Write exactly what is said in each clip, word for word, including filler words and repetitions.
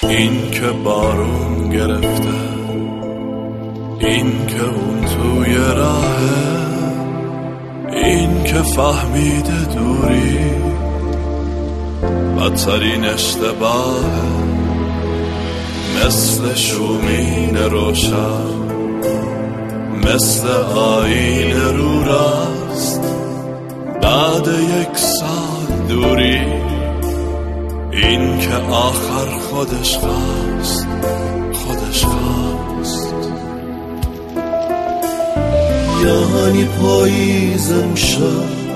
این که بارون گرفته، این که اون توی راهه، این که فهمیده دوری بدترین اشتباهه. مثل شومین روشن، مثل آیین رو راست، بعد یک سال دوری این که آخر خودش خواست، خودش خواست. یعنی پاییزم شد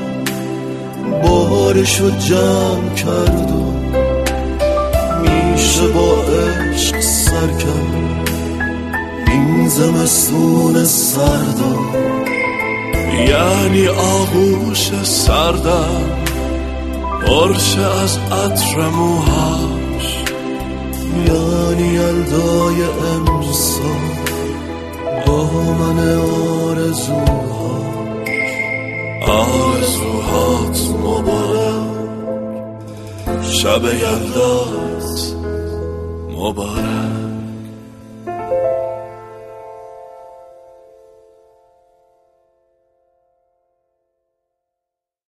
بارشو جمع کرد و میشه با عشق سر کرد این زمستون سردا. یعنی آغوش سردم پرشه از عطر موهاش، یعنی یلدای امسال با من آرزوهاش. آرزوهات مبارک، شب یلدات مبارک.